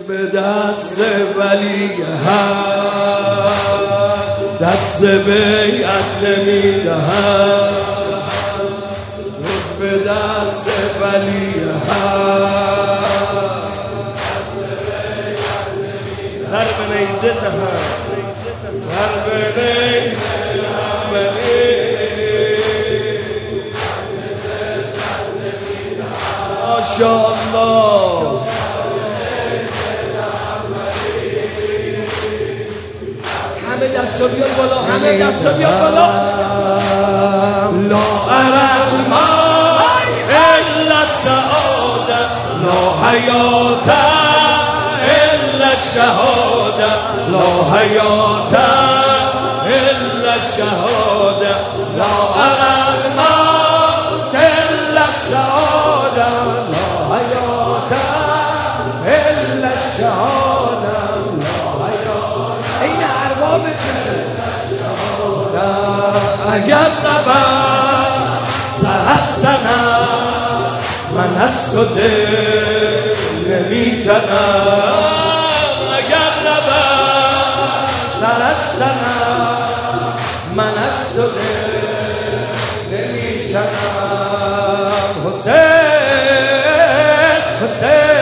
به دست ولی حق دست بیعت نمیدهد، به دست ولی حق سر به نیزه دهد، سر به ماشاءالله. همه دستا بیاد بالا، همه دستا بیاد بالا. لا ارى الماء الا السعادة، لا حیات الا الشهادة، لا حیات الا الشهادة، لا ارى الماء الا السعادة، لا حیات الا الشهادة، لا حیات. این ارباب اگر نبرد سرستنم من از تو دل نمی جنم، اگر نبرد سرستنم من از تو دل نمی جنم. حسین حسین